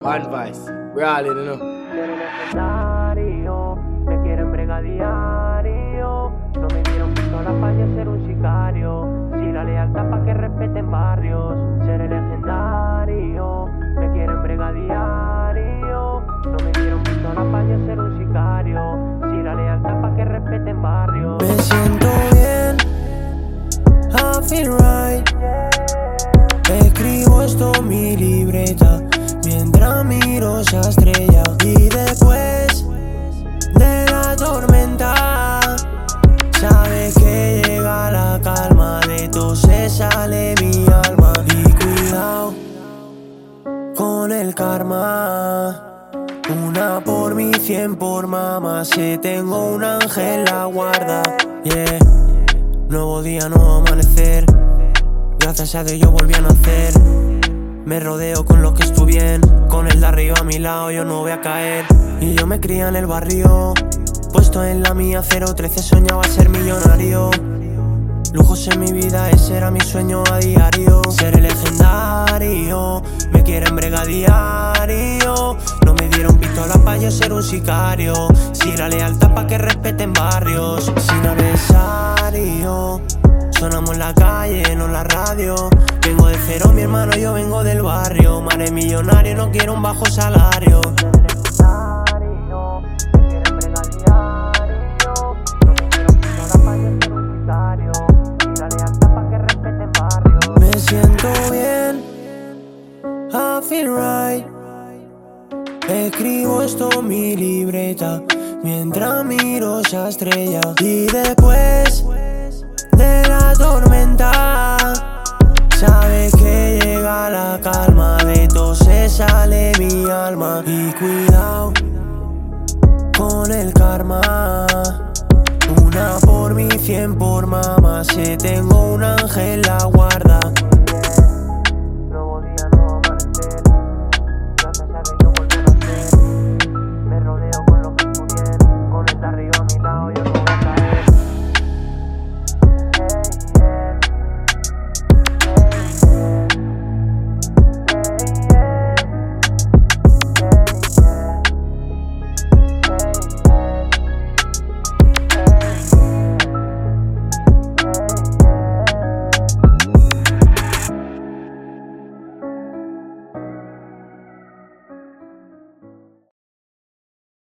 One Vice, we all in, you know. Legendario, me quieren brega diario. No me dieron pistola pa' yo ser un sicario. Si la lealtad pa' que respeten barrios. Seré legendario, me quieren brega diario. No me dieron pistola pa' yo ser un sicario. Si la lealtad pa' que respeten barrios. Me siento bien, I feel right. Escribo esto en mi libreta mientras miro esa estrella. Y después de la tormenta, sabes que llega la calma. De todo se sale mi alma. Y cuidado con el karma. Una por mí, 100 por mamá. Si tengo un ángel la guarda. Yeah. Nuevo día, nuevo amanecer. Gracias a Dios yo volví a nacer. Me rodeo con los que estuve bien. Con el de arriba a mi lado yo no voy a caer. Y yo me crié en el barrio, puesto en la mía 013 soñaba ser millonario. Lujos en mi vida, ese era mi sueño a diario. Seré legendario, me quieren brega diario. No me dieron pistola pa' yo ser un sicario. Si la lealtad pa' que respeten barrios. Sin adversario, sonamos en la calle, no en la radio. Vengo de cero, mi hermano, yo vengo del barrio. Mare millonario, no quiero un bajo salario. Me siento bien, I feel right. Escribo esto en mi libreta mientras miro esa estrella. Y después de la tormenta, sabes que llega la calma. De todo se sale mi alma. Y cuidado con el karma. Una por mí, 100 por mamá. Si tengo un ángel la guarda.